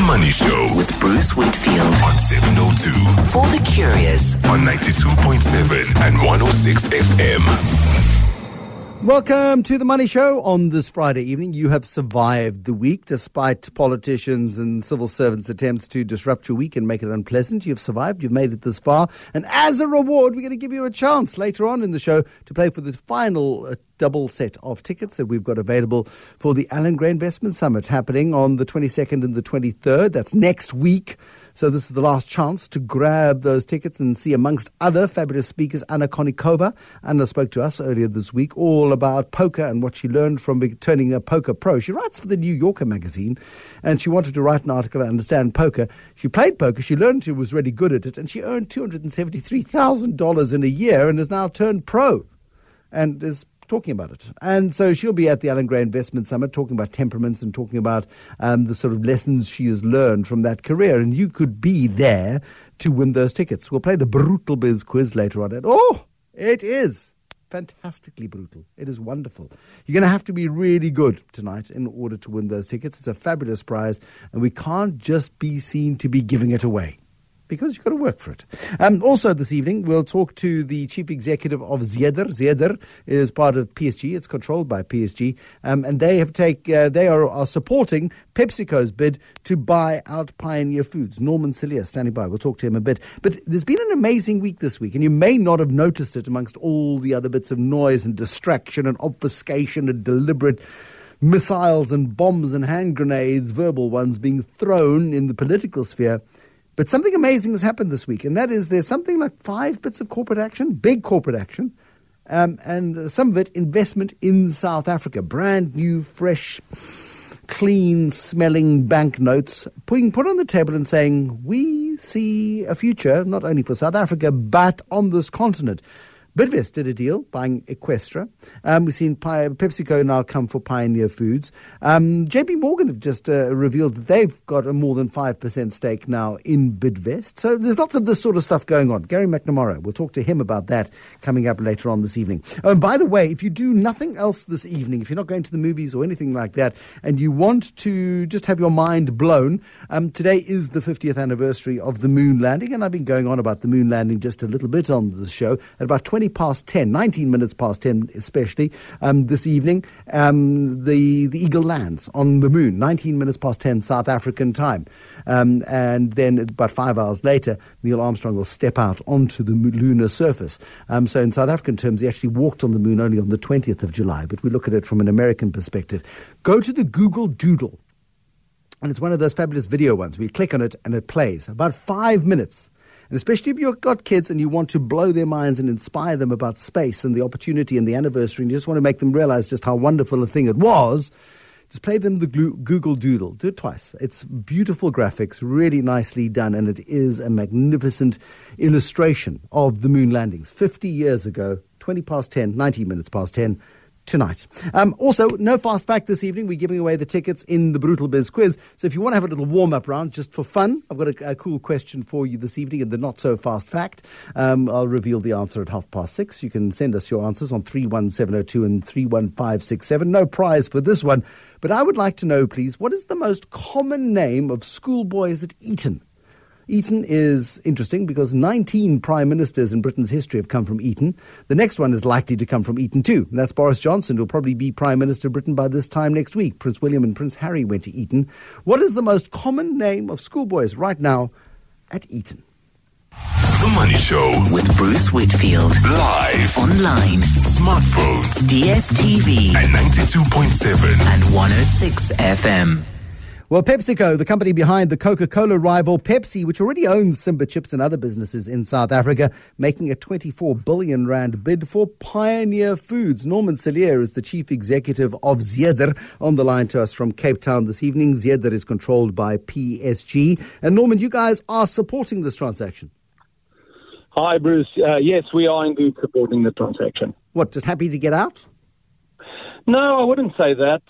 Money Show with Bruce Whitfield on 702 for the curious on 92.7 and 106 FM. Welcome to the Money Show on this Friday evening. You have survived the week despite politicians and civil servants' attempts to disrupt your week and make it unpleasant. You've survived. You've made it this far. And as a reward, we're going to give you a chance later on in the show to play for the final double set of tickets that we've got available for the Allan Gray Investment Summit happening on the 22nd and the 23rd. That's next week. So this is the last chance to grab those tickets and see, amongst other fabulous speakers, Anna Konikova. Anna spoke to us earlier this week all about poker and what she learned from turning a poker pro. She writes for the New Yorker magazine, and she wanted to write an article to understand poker. She played poker, she learned she was really good at it, and she earned $273,000 in a year and has now turned pro and is talking about it. And so she'll be at the Allan Gray Investment Summit talking about temperaments and talking about the sort of lessons she has learned from that career. And you could be there to win those tickets. We'll play the Brutal Biz quiz later on. And it is fantastically brutal. It is wonderful. You're going to have to be really good tonight in order to win those tickets. It's a fabulous prize, and we can't just be seen to be giving it away, because you've got to work for it. Also this evening, we'll talk to the chief executive of Zeder. Zeder is part of PSG. It's controlled by PSG. And they are supporting PepsiCo's bid to buy out Pioneer Foods. Norman Cilliers standing by. We'll talk to him a bit. But there's been an amazing week this week, and you may not have noticed it amongst all the other bits of noise and distraction and obfuscation and deliberate missiles and bombs and hand grenades, verbal ones, being thrown in the political sphere. But something amazing has happened this week, and that is there's something like 5 bits of corporate action, big corporate action, and some of it investment in South Africa. Brand new, fresh, clean-smelling banknotes being put on the table and saying, we see a future not only for South Africa, but on this continent. Bidvest did a deal buying Eqstra. We've seen PepsiCo now come for Pioneer Foods. JP Morgan have just revealed that they've got a more than 5% stake now in Bidvest. So there's lots of this sort of stuff going on. Gary McNamara, we'll talk to him about that coming up later on this evening. Oh, and by the way, if you do nothing else this evening, if you're not going to the movies or anything like that, and you want to just have your mind blown, today is the 50th anniversary of the moon landing, and I've been going on about the moon landing just a little bit on the show. At about 19 minutes past 10 especially, this evening, the Eagle lands on the moon, 19 minutes past 10 South African time. And then about 5 hours later, Neil Armstrong will step out onto the lunar surface. So in South African terms, he actually walked on the moon only on the 20th of July, but we look at it from an American perspective. Go to the Google Doodle, and it's one of those fabulous video ones where you click on it and it plays. About 5 minutes. And especially if you've got kids and you want to blow their minds and inspire them about space and the opportunity and the anniversary, and you just want to make them realize just how wonderful a thing it was, just play them the Google Doodle. Do it twice. It's beautiful graphics, really nicely done, and it is a magnificent illustration of the moon landings. 50 years ago, 20 past 10, 19 minutes past 10, tonight. Also, no fast fact this evening. We're giving away the tickets in the Brutal Biz quiz. So if you want to have a little warm-up round just for fun, I've got a cool question for you this evening in the not-so-fast fact. I'll reveal the answer at 6:30. You can send us your answers on 31702 and 31567. No prize for this one. But I would like to know, please, what is the most common name of schoolboys at Eton? Eton is interesting because 19 prime ministers in Britain's history have come from Eton. The next one is likely to come from Eton too. And that's Boris Johnson, who will probably be Prime Minister of Britain by this time next week. Prince William and Prince Harry went to Eton. What is the most common name of schoolboys right now at Eton? The Money Show with Bruce Whitfield. Live. Online. Smartphones. DSTV. And 92.7. And 106 FM. Well, PepsiCo, the company behind the Coca-Cola rival Pepsi, which already owns Simba Chips and other businesses in South Africa, making a 24 billion rand bid for Pioneer Foods. Norman Cilliers is the chief executive of Zeder, on the line to us from Cape Town this evening. Zeder is controlled by PSG. And Norman, you guys are supporting this transaction. Hi, Bruce. Yes, we are indeed supporting the transaction. What, just happy to get out? No, I wouldn't say that.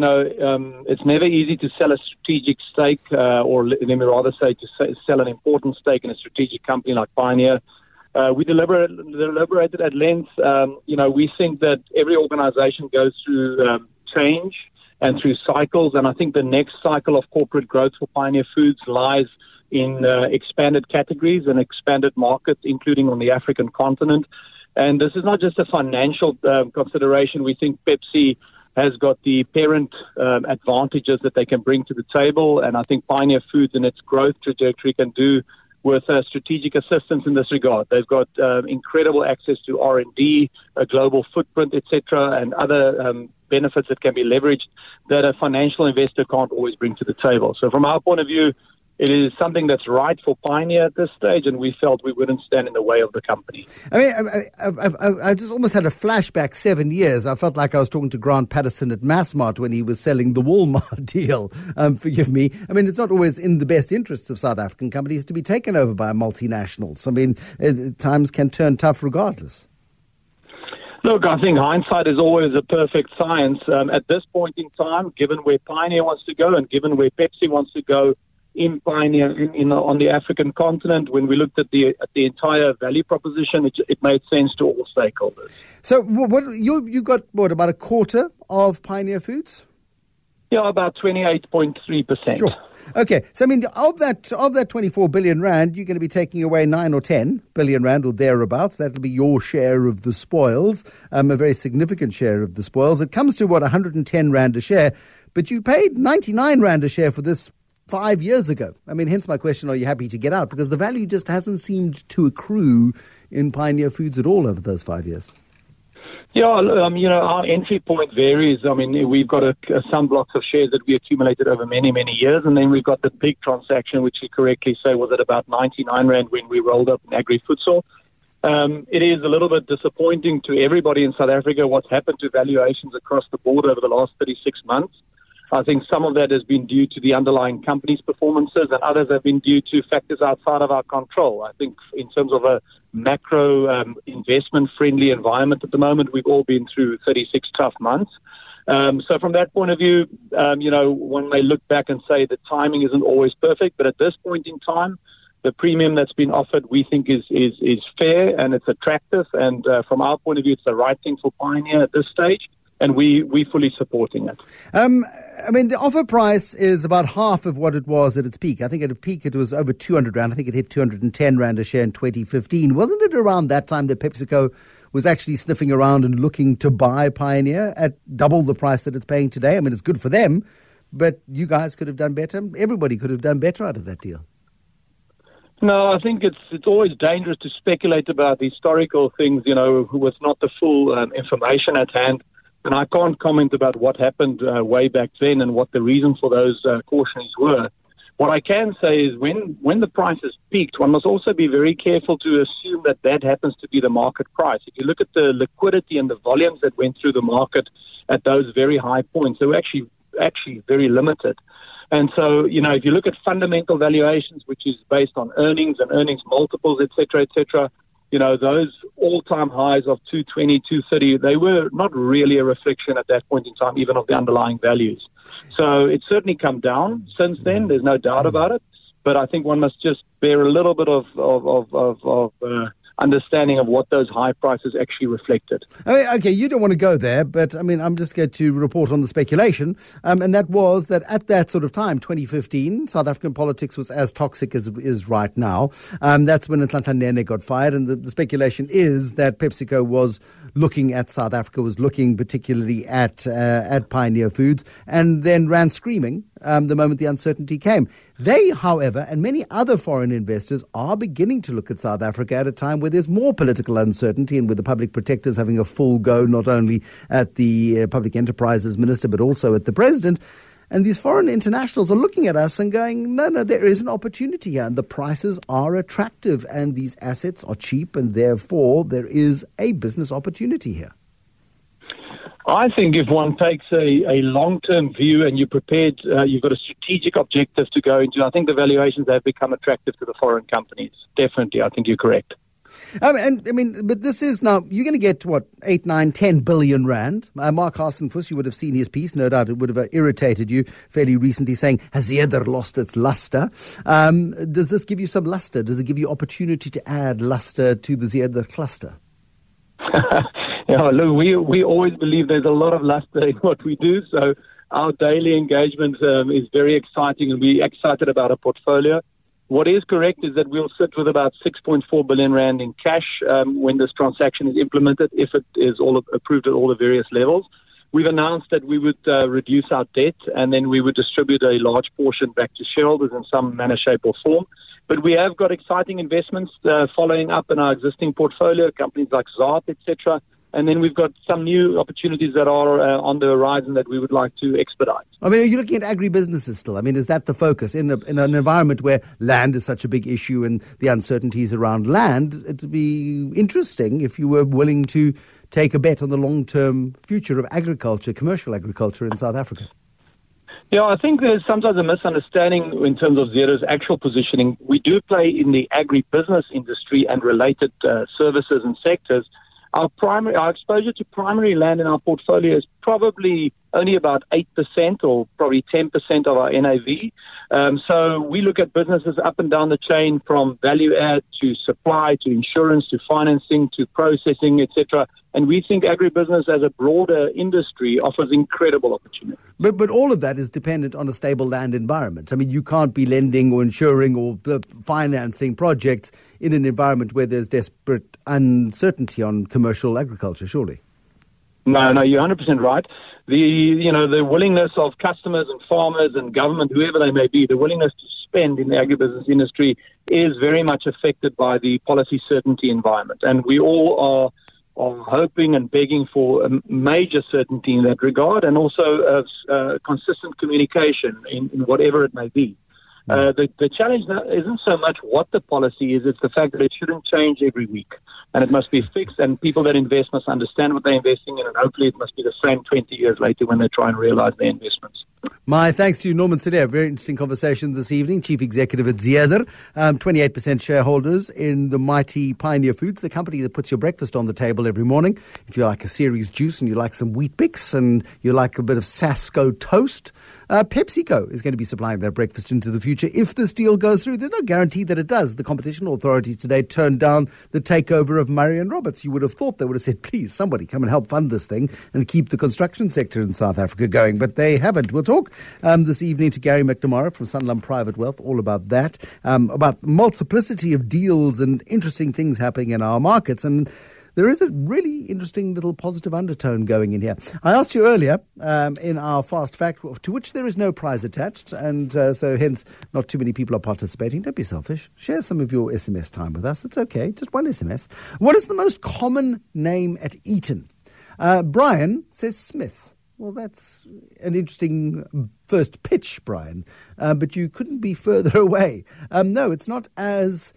It's never easy to sell a strategic stake, or let me rather say to sell an important stake in a strategic company like Pioneer. We deliberated at length. We think that every organization goes through change, and through cycles. And I think the next cycle of corporate growth for Pioneer Foods lies in expanded categories and expanded markets, including on the African continent. And this is not just a financial consideration. We think Pepsi has got the parent advantages that they can bring to the table. And I think Pioneer Foods in its growth trajectory can do with strategic assistance in this regard. They've got incredible access to R&D, a global footprint, etc., and other benefits that can be leveraged that a financial investor can't always bring to the table. So from our point of view, it is something that's right for Pioneer at this stage, and we felt we wouldn't stand in the way of the company. I mean, I just almost had a flashback 7 years. I felt like I was talking to Grant Patterson at Massmart when he was selling the Walmart deal. Forgive me. I mean, it's not always in the best interests of South African companies to be taken over by multinationals. I mean, times can turn tough regardless. Look, I think hindsight is always a perfect science. At this point in time, given where Pioneer wants to go and given where Pepsi wants to go in Pioneer on the African continent, when we looked at the entire value proposition, it made sense to all stakeholders. So what you got, about a quarter of Pioneer Foods? Yeah, about 28.3%. Sure. Okay, so I mean, of that 24 billion rand, you're going to be taking away 9 or 10 billion rand or thereabouts. That'll be your share of the spoils, a very significant share of the spoils. It comes to, 110 rand a share, but you paid 99 rand a share for this 5 years ago. I mean, hence my question, are you happy to get out? Because the value just hasn't seemed to accrue in Pioneer Foods at all over those 5 years. Yeah, our entry point varies. I mean, we've got some blocks of shares that we accumulated over many, many years, and then we've got the big transaction, which you correctly say was at about 99 rand when we rolled up in Agri-Futsal. It is a little bit disappointing to everybody in South Africa what's happened to valuations across the board over the last 36 months. I think some of that has been due to the underlying company's performances, and others have been due to factors outside of our control. I think in terms of a macro investment-friendly environment at the moment, we've all been through 36 tough months. So from that point of view, one may look back and say the timing isn't always perfect, but at this point in time, the premium that's been offered, we think, is fair and it's attractive. And from our point of view, it's the right thing for Pioneer at this stage. And we're fully supporting it. I mean, the offer price is about half of what it was at its peak. I think at its peak it was over 200 rand. I think it hit 210 rand a share in 2015. Wasn't it around that time that PepsiCo was actually sniffing around and looking to buy Pioneer at double the price that it's paying today? I mean, it's good for them, but you guys could have done better. Everybody could have done better out of that deal. No, I think it's always dangerous to speculate about historical things, with not the full information at hand. And I can't comment about what happened way back then and what the reason for those cautions were. What I can say is when the prices peaked, one must also be very careful to assume that happens to be the market price. If you look at the liquidity and the volumes that went through the market at those very high points, they were actually very limited. And so, if you look at fundamental valuations, which is based on earnings and earnings multiples, et cetera, those all-time highs of 220, 230, they were not really a reflection at that point in time, even of the underlying values. So it's certainly come down since then. There's no doubt about it. But I think one must just bear a little bit of understanding of what those high prices actually reflected. Okay, you don't want to go there, but I mean, I'm just going to report on the speculation. And that was that at that sort of time, 2015, South African politics was as toxic as it is right now. That's when Nhlanhla Nene got fired. And the speculation is that PepsiCo was looking at South Africa, was looking particularly at Pioneer Foods, and then ran screaming the moment the uncertainty came. They, however, and many other foreign investors are beginning to look at South Africa at a time where there's more political uncertainty and with the public protectors having a full go not only at the public enterprises minister but also at the president. And these foreign internationals are looking at us and going, no, there is an opportunity here. And the prices are attractive and these assets are cheap and therefore there is a business opportunity here. I think if one takes a long-term view and you're prepared, you've got a strategic objective to go into, I think the valuations have become attractive to the foreign companies. Definitely, I think you're correct. But this is now, you're going to get, 8, 9, 10 billion rand. Mark Hasenfuss, you would have seen his piece. No doubt it would have irritated you fairly recently saying, has Zeder lost its luster? Does this give you some luster? Does it give you opportunity to add luster to the Zeder cluster? Look, we always believe there's a lot of luster in what we do. So our daily engagement is very exciting, and we're excited about our portfolio. What is correct is that we'll sit with about 6.4 billion rand in cash when this transaction is implemented, if it is all approved at all the various levels. We've announced that we would reduce our debt, and then we would distribute a large portion back to shareholders in some manner, shape or form. But we have got exciting investments following up in our existing portfolio, companies like Zaad, etc. And then we've got some new opportunities that are on the horizon that we would like to expedite. I mean, are you looking at agribusinesses still? I mean, is that the focus? In an environment where land is such a big issue and the uncertainties around land, it would be interesting if you were willing to take a bet on the long-term future of agriculture, commercial agriculture in South Africa. Yeah, I think there's sometimes a misunderstanding in terms of Zero's actual positioning. We do play in the agribusiness industry and related services and sectors. Our exposure to primary land in our portfolio is probably only about 8% or probably 10% of our NAV. So we look at businesses up and down the chain, from value add to supply to insurance to financing to processing, etc. And we think agribusiness as a broader industry offers incredible opportunity. But all of that is dependent on a stable land environment. I mean, you can't be lending or insuring or financing projects in an environment where there's desperate uncertainty on commercial agriculture, surely. No, you're 100% right. The willingness of customers and farmers and government, whoever they may be, the willingness to spend in the agribusiness industry is very much affected by the policy certainty environment. And we all are hoping and begging for a major certainty in that regard, and also consistent communication in whatever it may be. The challenge now isn't so much what the policy is, it's the fact that it shouldn't change every week. And it must be fixed, and people that invest must understand what they're investing in, and hopefully it must be the same 20 years later when they try and realize their investments. My thanks to you, Norman Sadeh. Very interesting conversation this evening. Chief Executive at Zeerder, 28% shareholders in the mighty Pioneer Foods, the company that puts your breakfast on the table every morning. If you like a Ceres juice and you like some Wheat Bix and you like a bit of Sasco toast, PepsiCo is going to be supplying their breakfast into the future if this deal goes through. There's no guarantee that it does. The Competition Authority today turned down the takeover of Murray & Roberts. You would have thought they would have said, please, somebody come and help fund this thing and keep the construction sector in South Africa going. But they haven't. We'll talk this evening to Gary McNamara from Sanlam Private Wealth, all about that, about multiplicity of deals and interesting things happening in our markets. And there is a really interesting little positive undertone going in here. I asked you earlier in our Fast Fact, to which there is no prize attached, and so hence not too many people are participating. Don't be selfish. Share some of your SMS time with us. It's okay. Just one SMS. What is the most common name at Eton? Brian says Smith. Well, that's an interesting first pitch, Brian, but you couldn't be further away. No, it's not as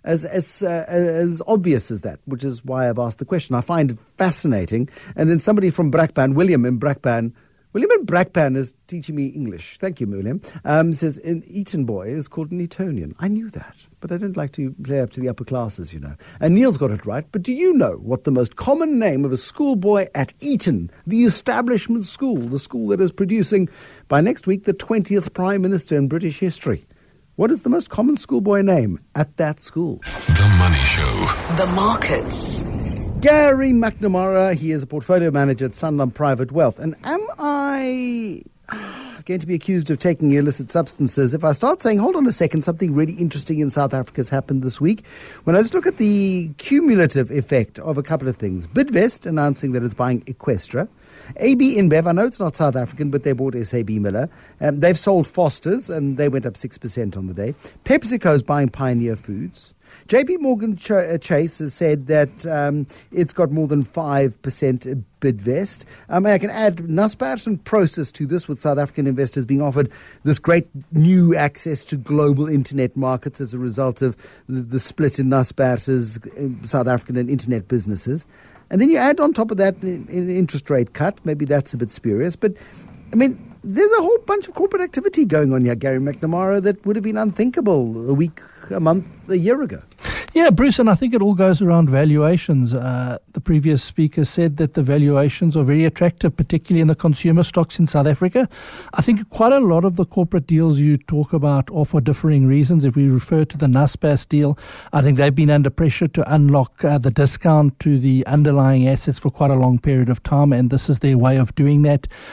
obvious as that, which is why I've asked the question. I find it fascinating. And then somebody from Brakpan, William in Brakpan is teaching me English. Thank you, William. Says an Eton boy is called an Etonian. I knew that, but I don't like to play up to the upper classes, you know. And Neil's got it right. But do you know what the most common name of a schoolboy at Eton, the establishment school, the school that is producing by next week the 20th Prime Minister in British history? What is the most common schoolboy name at that school? The Money Show. The markets. Gary McNamara, he is a portfolio manager at Sanlam Private Wealth. And am I going to be accused of taking illicit substances if I start saying, hold on a second, something really interesting in South Africa has happened this week? When I just look at the cumulative effect of a couple of things. Bidvest announcing that it's buying Eqstra. AB InBev, I know it's not South African, but they bought SAB Miller. They've sold Foster's, and they went up 6% on the day. PepsiCo is buying Pioneer Foods. JP Morgan Chase has said that it's got more than 5% Bidvest. I can add Naspers and Prosus to this, with South African investors being offered this great new access to global internet markets as a result of the split in Naspers' South African and internet businesses. And then you add on top of that an interest rate cut. Maybe that's a bit spurious. But, I mean, there's a whole bunch of corporate activity going on here, Gary McNamara, that would have been unthinkable a week, a month, a year ago. Yeah, Bruce, and I think it all goes around valuations. The previous speaker said that the valuations are very attractive, particularly in the consumer stocks in South Africa. I think quite a lot of the corporate deals you talk about are for differing reasons. If we refer to the Naspers deal, I think they've been under pressure to unlock the discount to the underlying assets for quite a long period of time, and this is their way of doing that.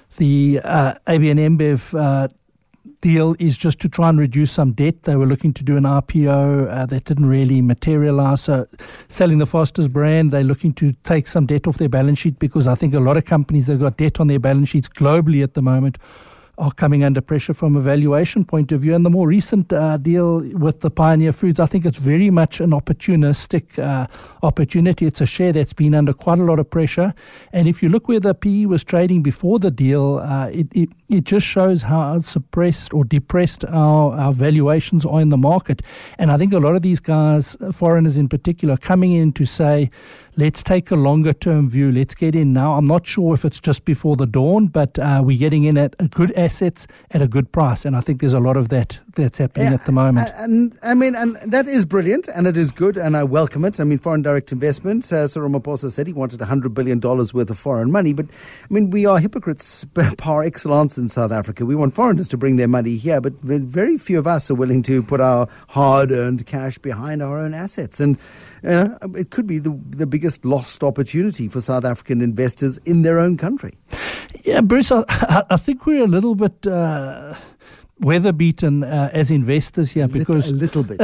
The ABN AMBEV deal is just to try and reduce some debt. They were looking to do an IPO that didn't really materialize. So selling the Foster's brand, they're looking to take some debt off their balance sheet, because I think a lot of companies that have got debt on their balance sheets globally at the moment are coming under pressure from a valuation point of view. And the more recent deal with the Pioneer Foods, I think it's very much an opportunistic opportunity. It's a share that's been under quite a lot of pressure. And if you look where the PE was trading before the deal, it just shows how suppressed or depressed our valuations are in the market. And I think a lot of these guys, foreigners in particular, are coming in to say, let's take a longer term view. Let's get in now. I'm not sure if it's just before the dawn, but we're getting in at good assets at a good price. And I think there's a lot of that's happening at the moment. And that is brilliant, and it is good, and I welcome it. I mean, foreign direct investment. Cyril Ramaphosa said he wanted $100 billion worth of foreign money. But, I mean, we are hypocrites par excellence in South Africa. We want foreigners to bring their money here, but very few of us are willing to put our hard-earned cash behind our own assets. And it could be the biggest lost opportunity for South African investors in their own country. Yeah, Bruce, I think we're a little bit weather beaten as investors here, because a little bit.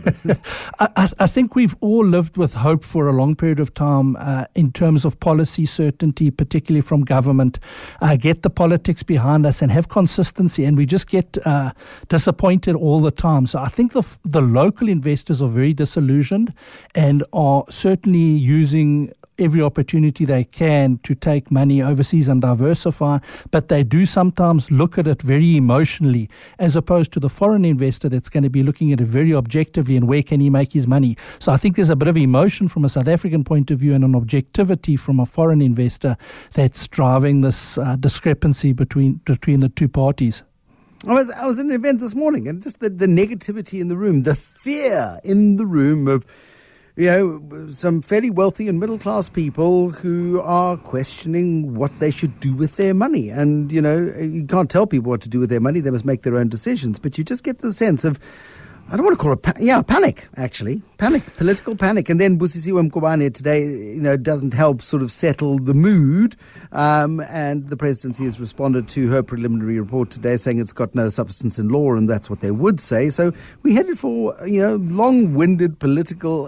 I think we've all lived with hope for a long period of time in terms of policy certainty, particularly from government. Get the politics behind us and have consistency, and we just get disappointed all the time. So I think the local investors are very disillusioned and are certainly using every opportunity they can to take money overseas and diversify, but they do sometimes look at it very emotionally, as opposed to the foreign investor that's going to be looking at it very objectively and where can he make his money. So I think there's a bit of emotion from a South African point of view and an objectivity from a foreign investor that's driving this discrepancy between the two parties. I was at an event this morning, and just the negativity in the room, the fear in the room of some fairly wealthy and middle-class people who are questioning what they should do with their money. And, you can't tell people what to do with their money. They must make their own decisions. But you just get the sense of, I don't want to call it panic, actually. Political panic. And then Busisiwe Mkhwebane today, doesn't help sort of settle the mood. And the presidency has responded to her preliminary report today, saying it's got no substance in law, and that's what they would say. So we headed for, long-winded political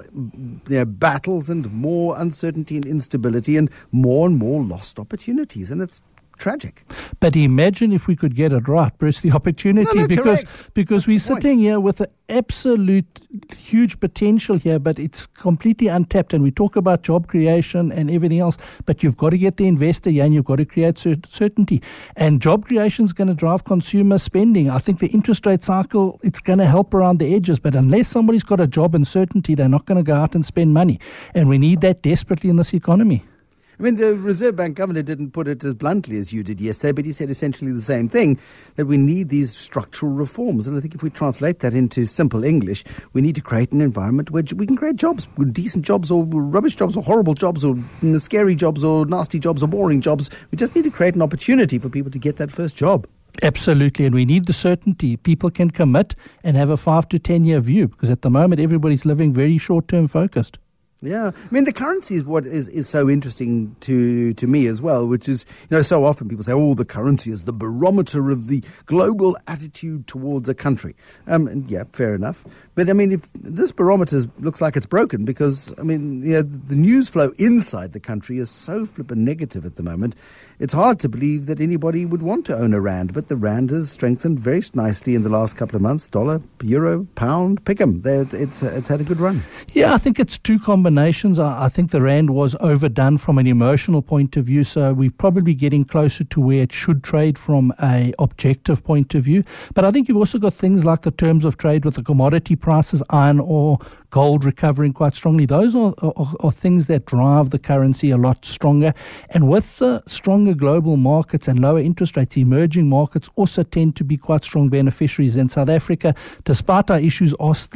battles and more uncertainty and instability and more lost opportunities. And it's tragic. But imagine if we could get it right, Bruce, the opportunity, because we're sitting here with an absolute huge potential here, but it's completely untapped. And we talk about job creation and everything else, but you've got to get the investor here and you've got to create certainty. And job creation is going to drive consumer spending. I think the interest rate cycle, it's going to help around the edges, but unless somebody's got a job and certainty, they're not going to go out and spend money. And we need that desperately in this economy. I mean, the Reserve Bank governor didn't put it as bluntly as you did yesterday, but he said essentially the same thing, that we need these structural reforms. And I think if we translate that into simple English, we need to create an environment where we can create jobs, decent jobs or rubbish jobs or horrible jobs or scary jobs or nasty jobs or boring jobs. We just need to create an opportunity for people to get that first job. Absolutely, and we need the certainty. People can commit and have a 5 to 10 year view, because at the moment everybody's living very short-term focused. Yeah, I mean, the currency is what is so interesting to me as well, which is, so often people say, the currency is the barometer of the global attitude towards a country. And yeah, fair enough. But I mean, if this barometer looks like it's broken, because, I mean, the news flow inside the country is so flippin' negative at the moment, it's hard to believe that anybody would want to own a rand. But the rand has strengthened very nicely in the last couple of months. Dollar, euro, pound, pick 'em. It's had a good run. Yeah, I think it's two combinations. I think the rand was overdone from an emotional point of view, so we're probably getting closer to where it should trade from a objective point of view. But I think you've also got things like the terms of trade with the commodity prices, iron ore, gold recovering quite strongly. Those are things that drive the currency a lot stronger. And with the stronger global markets and lower interest rates, emerging markets also tend to be quite strong beneficiaries. And South Africa, despite our issues,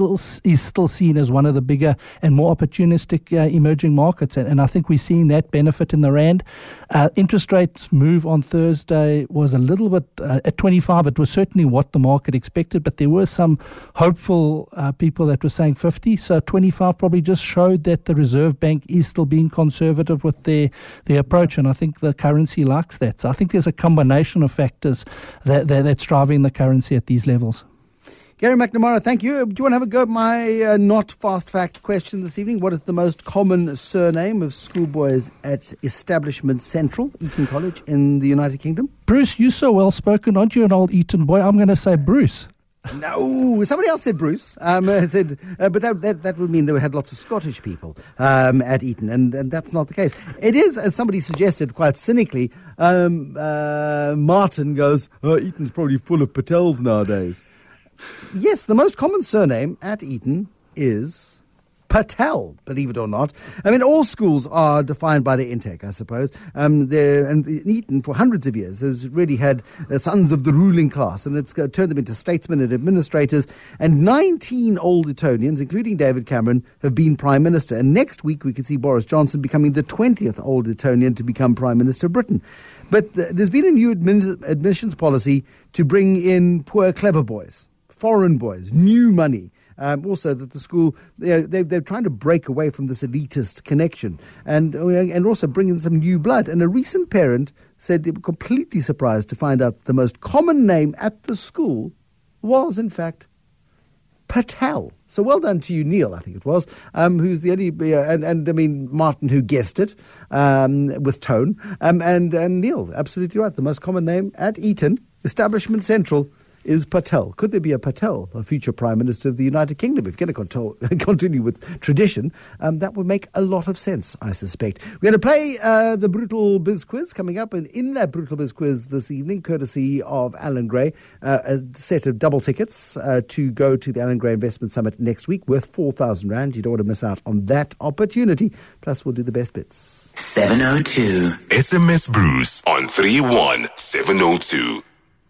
is still seen as one of the bigger and more opportunistic emerging markets. And I think we're seeing that benefit in the rand. Interest rates move on Thursday was a little bit at 25. It was certainly what the market expected, but there were some hopeful people that were saying 50. minus 25 probably just showed that the Reserve Bank is still being conservative with their approach, and I think the currency likes that. So I think there's a combination of factors that's driving the currency at these levels. Gary McNamara, thank you. Do you want to have a go at my not fast fact question this evening? What is the most common surname of schoolboys at Establishment Central, Eton College in the United Kingdom? Bruce, you're so well spoken. Aren't you an old Eton boy? I'm going to say Bruce. No, somebody else said Bruce. But that would mean they had lots of Scottish people at Eton, and that's not the case. It is, as somebody suggested quite cynically, Martin goes, Eton's probably full of Patels nowadays. Yes, the most common surname at Eton is Patel, believe it or not. I mean, all schools are defined by their intake, I suppose. And Eton, for hundreds of years, has really had the sons of the ruling class, and it's turned them into statesmen and administrators. And 19 old Etonians, including David Cameron, have been Prime Minister. And next week, we could see Boris Johnson becoming the 20th old Etonian to become Prime Minister of Britain. But there's been a new admissions policy to bring in poor, clever boys. Foreign boys, new money. Also, that the school, they're trying to break away from this elitist connection and also bring in some new blood. And a recent parent said they were completely surprised to find out the most common name at the school was, in fact, Patel. So well done to you, Neil, I think it was, who's the only, and I mean, Martin, who guessed it with tone. And Neil, absolutely right. The most common name at Eton, Establishment Central, is Patel. Could there be a Patel, a future Prime Minister of the United Kingdom? If you're going to continue with tradition, that would make a lot of sense, I suspect. We're going to play the Brutal Biz Quiz coming up, and in that Brutal Biz Quiz this evening, courtesy of Alan Gray, a set of double tickets to go to the Alan Gray Investment Summit next week worth 4,000 Rand. You don't want to miss out on that opportunity. Plus, we'll do the best bits. 702. SMS Bruce on 31702.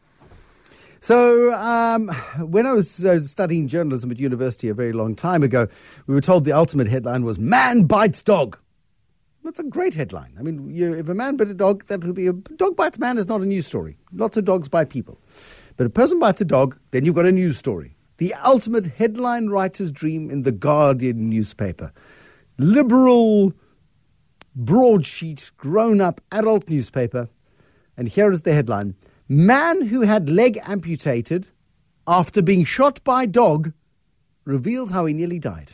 So when I was studying journalism at university a very long time ago, we were told the ultimate headline was "Man Bites Dog." That's a great headline. I mean, if a man bit a dog, that would be a dog bites man is not a news story. Lots of dogs bite people. But a person bites a dog, then you've got a news story. The ultimate headline writer's dream in the Guardian newspaper. Liberal, broadsheet, grown-up, adult newspaper. And here is the headline. Man who had leg amputated after being shot by dog reveals how he nearly died.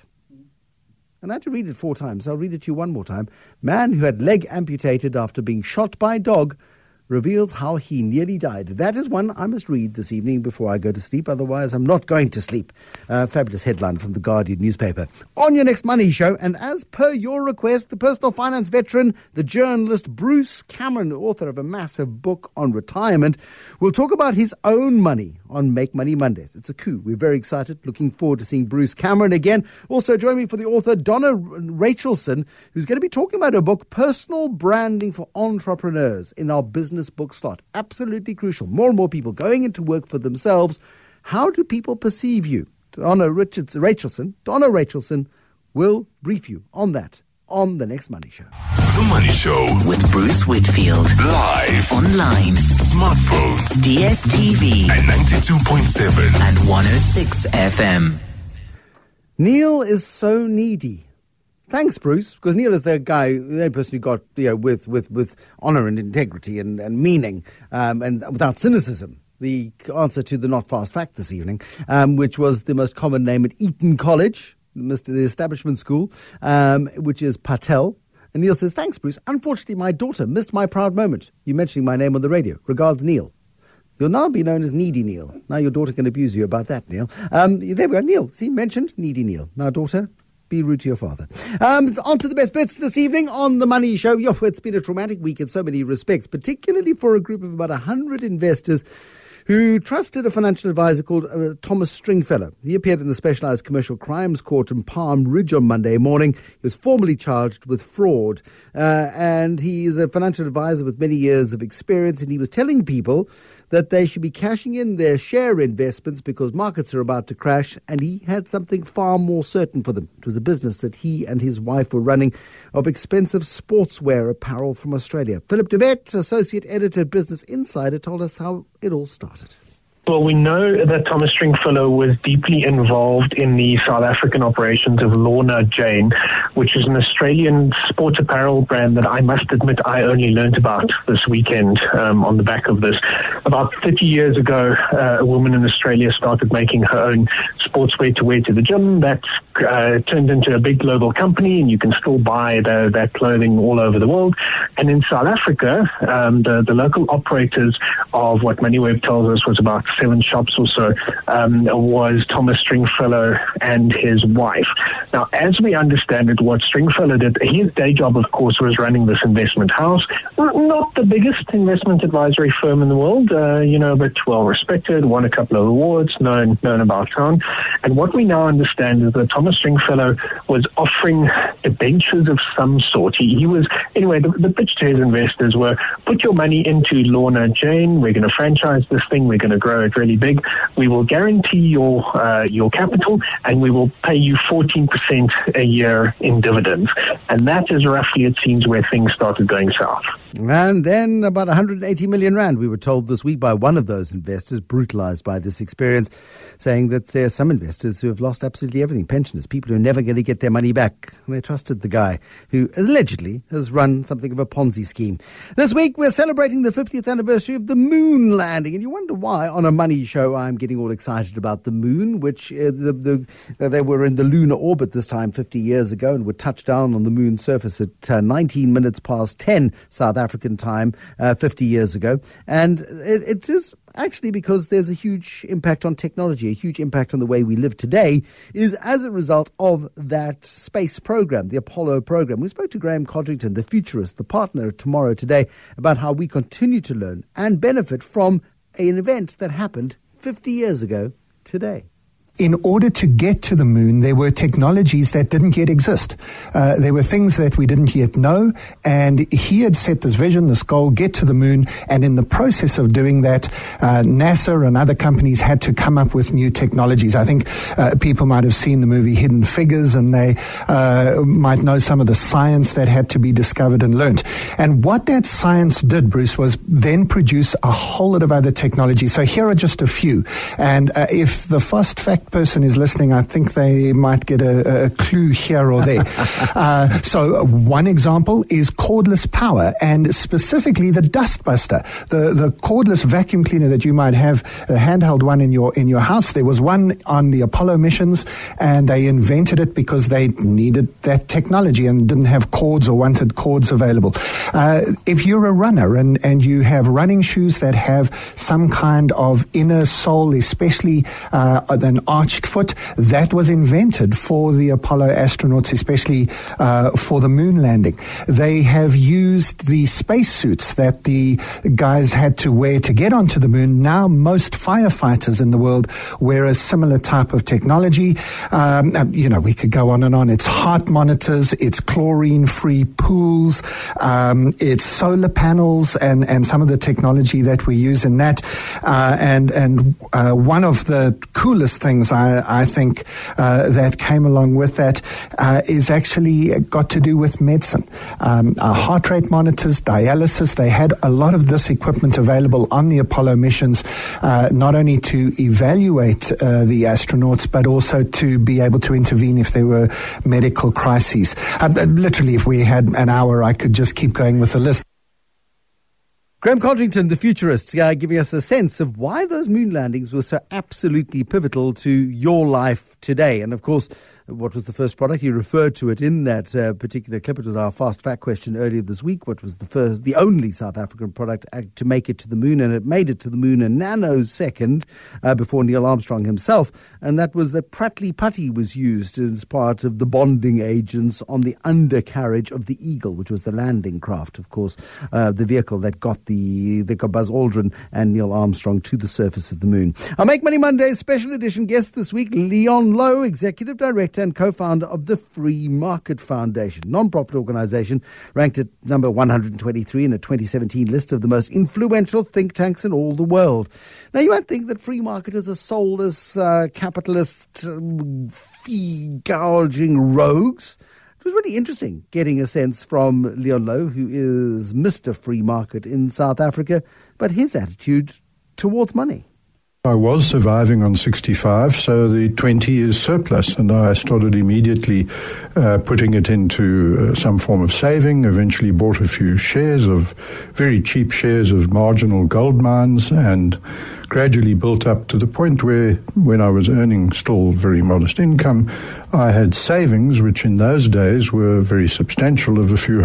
And I had to read it 4 times. I'll read it to you one more time. Man who had leg amputated after being shot by dog reveals how he nearly died. That is one I must read this evening before I go to sleep. Otherwise, I'm not going to sleep. Fabulous headline from the Guardian newspaper. On your next Money Show, and as per your request, the personal finance veteran, the journalist Bruce Cameron, the author of a massive book on retirement, will talk about his own money on Make Money Mondays. It's a coup. We're very excited. Looking forward to seeing Bruce Cameron again. Also, join me for the author Donna Rachelson, who's going to be talking about her book, Personal Branding for Entrepreneurs, in our business book slot. Absolutely crucial. More and more people going into work for themselves. How do people perceive you? Donna Rachelson will brief you on that on the next Money Show. The Money Show With Bruce Whitfield. live, Online. smartphones, DSTV. and 92.7. And 106 FM. Neil is so needy. Thanks, Bruce, because Neil is the guy, the only person who got, with honour and integrity and meaning, and without cynicism, the answer to the not fast fact this evening, which was the most common name at Eton College, the establishment school, which is Patel. And Neil says, thanks, Bruce. Unfortunately, my daughter missed my proud moment. You mentioning my name on the radio. Regards, Neil. You'll now be known as Needy Neil. Now your daughter can abuse you about that, Neil. There we are, Neil. See, mentioned Needy Neil. Now, daughter, be rude to your father. On to the best bits this evening on The Money Show. It's been a traumatic week in so many respects, particularly for a group of about 100 investors who trusted a financial advisor called Thomas Stringfellow. He appeared in the Specialised Commercial Crimes Court in Palm Ridge on Monday morning. He was formally charged with fraud. And he is a financial advisor with many years of experience, and he was telling people that they should be cashing in their share investments because markets are about to crash, and he had something far more certain for them. It was a business that he and his wife were running of expensive sportswear apparel from Australia. Philip DeVette, Associate Editor at Business Insider, told us how it all started. Well, we know that Thomas Stringfellow was deeply involved in the South African operations of Lorna Jane, which is an Australian sports apparel brand that I must admit I only learned about this weekend on the back of this. About 30 years ago, a woman in Australia started making her own sportswear to wear to the gym. That turned into a big global company, and you can still buy that clothing all over the world. And in South Africa, the local operators of what MoneyWeb tells us was about 7 shops or so, was Thomas Stringfellow and his wife. Now, as we understand it, what Stringfellow did, his day job, of course, was running this investment house. Not the biggest investment advisory firm in the world, but well-respected, won a couple of awards, known about town. And what we now understand is that Thomas Stringfellow was offering debentures of some sort. He was, anyway, the pitch to his investors were, put your money into Lorna Jane, we're going to franchise this thing, we're going to grow it really big, we will guarantee your capital, and we will pay you 14% a year in dividends. And that is roughly, it seems, where things started going south. And then about 180 million rand, we were told this week by one of those investors, brutalized by this experience, saying that there are some investors who have lost absolutely everything. Pensioners, people who are never going to get their money back. And they trusted the guy who allegedly has run something of a Ponzi scheme. This week, we're celebrating the 50th anniversary of the moon landing. And you wonder why on a money show I'm getting all excited about the moon, which they were in the lunar orbit this time 50 years ago and would touch down on the moon's surface at 19 minutes past 10 South African time 50 years ago. And it is actually because there's a huge impact on technology, a huge impact on the way we live today, is as a result of that space program, the Apollo program. We spoke to Graham Codrington, the futurist, the partner of Tomorrow Today, about how we continue to learn and benefit from an event that happened 50 years ago today. In order to get to the moon, there were technologies that didn't yet exist. There were things that we didn't yet know, and he had set this vision, this goal, get to the moon, and in the process of doing that, NASA and other companies had to come up with new technologies. I think people might have seen the movie Hidden Figures, and they might know some of the science that had to be discovered and learnt. And what that science did, Bruce, was then produce a whole lot of other technology. So here are just a few. And if the first fact person is listening, I think they might get a clue here or there. So one example is cordless power, and specifically the Dustbuster, the cordless vacuum cleaner that you might have, a handheld one in your house. There was one on the Apollo missions, and they invented it because they needed that technology and didn't have cords or wanted cords available. If you're a runner and you have running shoes that have some kind of inner sole, especially an arched foot, that was invented for the Apollo astronauts, especially for the moon landing. They have used the spacesuits that the guys had to wear to get onto the moon. Now most firefighters in the world wear a similar type of technology. We could go on and on. It's heart monitors, it's chlorine-free pools, it's solar panels, and some of the technology that we use in that. And one of the coolest things I think that came along with that is actually got to do with medicine. Heart rate monitors, dialysis, they had a lot of this equipment available on the Apollo missions, not only to evaluate the astronauts, but also to be able to intervene if there were medical crises. Literally, if we had an hour, I could just keep going with the list. Graham Codrington, the futurist, giving us a sense of why those moon landings were so absolutely pivotal to your life today. And of course, what was the first product? He referred to it in that particular clip. It was our fast fact question earlier this week. What was the only South African product to make it to the moon? And it made it to the moon a nanosecond before Neil Armstrong himself. And that was that Pratley putty was used as part of the bonding agents on the undercarriage of the Eagle, which was the landing craft, of course, the vehicle that got Buzz Aldrin and Neil Armstrong to the surface of the moon. Our Make Money Monday special edition guest this week, Leon Louw, Executive Director and co-founder of the Free Market Foundation, non-profit organization ranked at number 123 in a 2017 list of the most influential think tanks in all the world. Now, you might think that free marketers are soulless, capitalist, fee-gouging rogues. It was really interesting getting a sense from Leon Louw, who is Mr. Free Market in South Africa, but his attitude towards money. I was surviving on 65, so the 20 is surplus, and I started immediately putting it into some form of saving, eventually bought a few shares of, very cheap shares of marginal gold mines, and gradually built up to the point where, when I was earning still very modest income, I had savings, which in those days were very substantial, of a few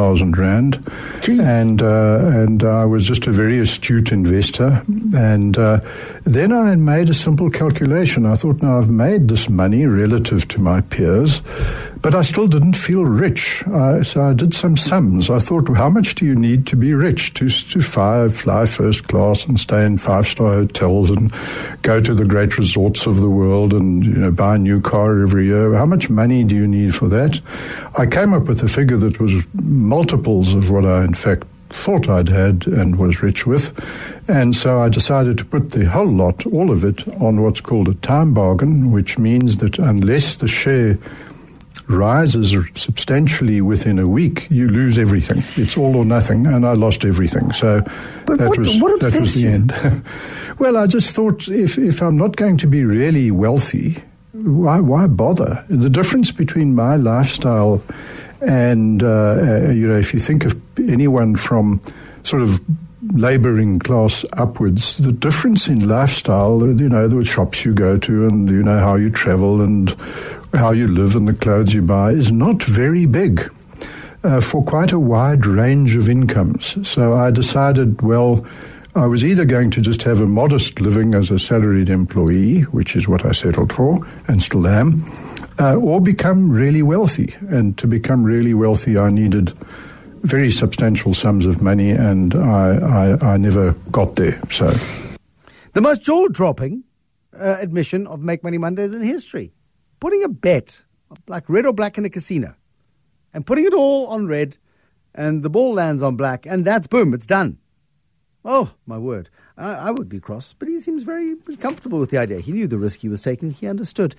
R100,000. And I was just a very astute investor. And then I made a simple calculation. I thought, now I've made this money relative to my peers, but I still didn't feel rich. So I did some sums. I thought, how much do you need to be rich? To fly first class and stay in 5-star hotels and go to the great resorts of the world and buy a new car every year? How much money do you need for that? I came up with a figure that was multiples of what I in fact thought I'd had and was rich with. And so I decided to put the whole lot, all of it, on what's called a time bargain, which means that unless the share rises substantially within a week, you lose everything. It's all or nothing, and I lost everything. So that was the end. Well, I just thought, if I'm not going to be really wealthy, why bother? The difference between my lifestyle and, if you think of anyone from sort of labouring class upwards, the difference in lifestyle, the shops you go to and, how you travel and how you live and the clothes you buy is not very big for quite a wide range of incomes. So I decided, well, I was either going to just have a modest living as a salaried employee, which is what I settled for and still am, or become really wealthy. And to become really wealthy, I needed very substantial sums of money, and I never got there. So, the most jaw-dropping admission of Make Money Mondays in history. Putting a bet, like red or black, in a casino, and putting it all on red, and the ball lands on black, and that's boom, it's done. Oh, my word. I would be cross, but he seems very comfortable with the idea. He knew the risk he was taking. He understood.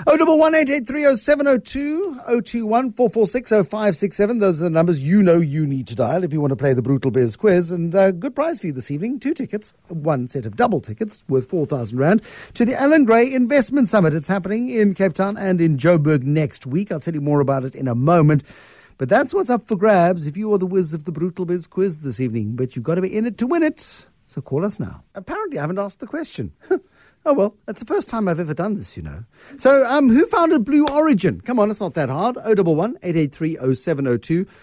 011-883-0702, 021-446-0567. Those are the numbers you need to dial if you want to play the Brutal Biz quiz. And good prize for you this evening. 2 tickets, 1 set of double tickets worth 4,000 Rand to the Alan Gray Investment Summit. It's happening in Cape Town and in Joburg next week. I'll tell you more about it in a moment. But that's what's up for grabs if you are the whiz of the Brutal Biz quiz this evening. But you've got to be in it to win it. So call us now. Apparently I haven't asked the question. Oh, well, that's the first time I've ever done this, So who founded Blue Origin? Come on, it's not that hard. 011-883-0702,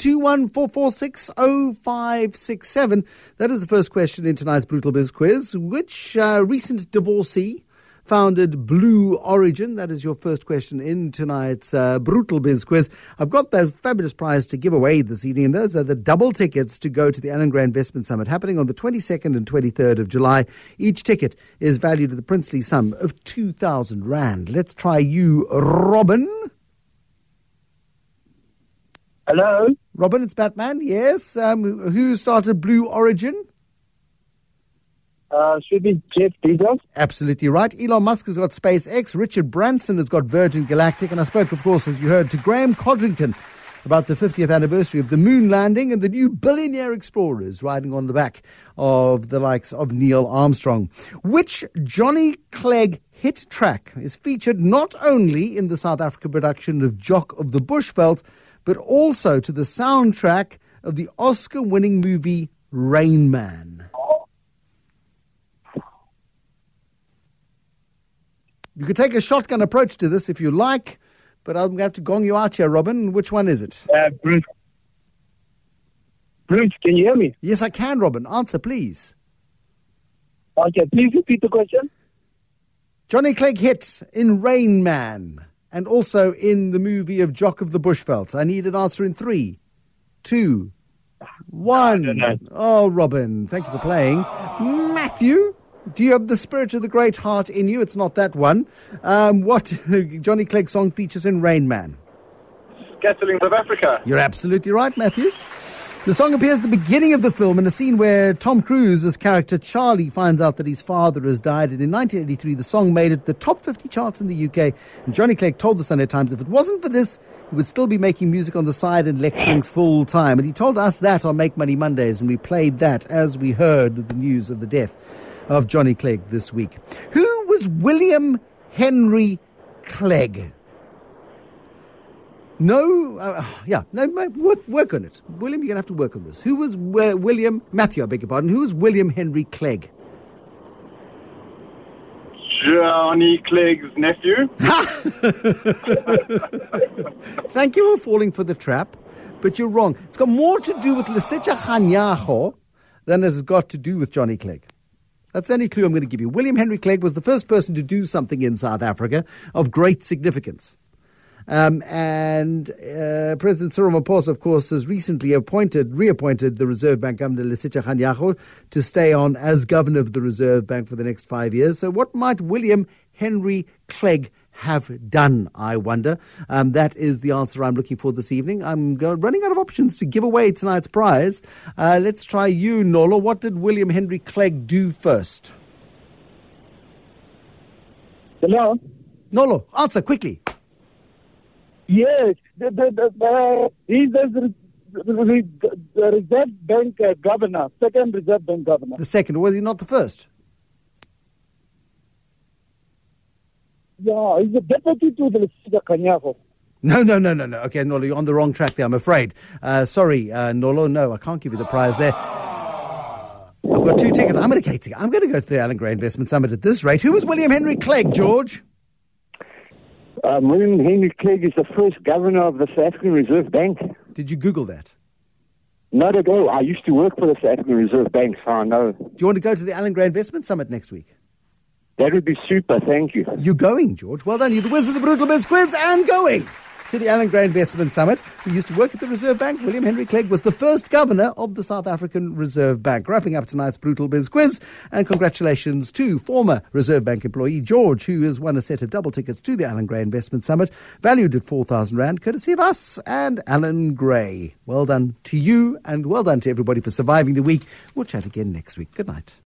021-446-0567. That is the first question in tonight's Brutal Biz quiz. Which recent divorcee founded Blue Origin? That is your first question in tonight's Brutal Biz quiz. I've got that fabulous prize to give away this evening, and those are the double tickets to go to the Alan Gray Investment Summit happening on the 22nd and 23rd of July. Each ticket is valued at the princely sum of 2,000 Rand. Let's try you, Robin. Hello? Robin, it's Batman, yes. Who started Blue Origin? Should be Jeff Bezos. Absolutely right. Elon Musk has got SpaceX. Richard Branson has got Virgin Galactic. And I spoke, of course, as you heard, to Graham Codrington about the 50th anniversary of the moon landing and the new billionaire explorers riding on the back of the likes of Neil Armstrong. Which Johnny Clegg hit track is featured not only in the South African production of Jock of the Bushveld, but also to the soundtrack of the Oscar-winning movie Rain Man? You could take a shotgun approach to this if you like, but I'm going to have to gong you out here, Robin. Which one is it? Bruce. Bruce, can you hear me? Yes, I can, Robin. Answer, please. Okay, please repeat the question. Johnny Clegg hit in Rain Man and also in the movie of Jock of the Bushveld. I need an answer in 3, 2, 1. I don't know. Oh, Robin, thank you for playing. Matthew? Do you have the spirit of the great heart in you? It's not that one. What Johnny Clegg song features in Rain Man? Gasolines of Africa. You're absolutely right, Matthew. The song appears at the beginning of the film in a scene where Tom Cruise's character Charlie finds out that his father has died. And in 1983, the song made it the top 50 charts in the UK. And Johnny Clegg told the Sunday Times if it wasn't for this, he would still be making music on the side and lecturing full time. And he told us that on Make Money Mondays, and we played that as we heard the news of the death of Johnny Clegg this week. Who was William Henry Clegg? No, work on it. William, you're going to have to work on this. Who was Matthew, I beg your pardon, who was William Henry Clegg? Johnny Clegg's nephew. Thank you for falling for the trap, but you're wrong. It's got more to do with Lesetja Kganyago than it's got to do with Johnny Clegg. That's the only clue I'm going to give you. William Henry Clegg was the first person to do something in South Africa of great significance. And President Cyril Ramaphosa, of course, has recently reappointed the Reserve Bank Governor Lesetja Kganyago to stay on as governor of the Reserve Bank for the next 5 years. So what might William Henry Clegg have done, I wonder? That is the answer I'm looking for this evening. I'm running out of options to give away tonight's prize. Let's try you, Nolo. What did William Henry Clegg do first? Hello? Nolo, answer quickly. Yes, he's the Reserve Bank governor, second Reserve Bank governor. The second, or was he not the first? Yeah, he's the deputy to the Lesetja Kganyago. No. Okay, Nolo, you're on the wrong track there, I'm afraid. Sorry, Nolo, no, I can't give you the prize there. I've got 2 tickets. I'm going to go to the Alan Gray Investment Summit at this rate. Who was William Henry Clegg, George? William Henry Clegg is the first governor of the South African Reserve Bank. Did you Google that? Not at all. I used to work for the South African Reserve Bank, so I know. Do you want to go to the Alan Gray Investment Summit next week? That would be super, thank you. You're going, George. Well done. You're the wizard of the Brutal Biz Quiz and going to the Alan Gray Investment Summit. Who used to work at the Reserve Bank. William Henry Clegg was the first governor of the South African Reserve Bank. Wrapping up tonight's Brutal Biz Quiz. And congratulations to former Reserve Bank employee George, who has won a set of double tickets to the Alan Gray Investment Summit, valued at 4,000 Rand, courtesy of us and Alan Gray. Well done to you and well done to everybody for surviving the week. We'll chat again next week. Good night.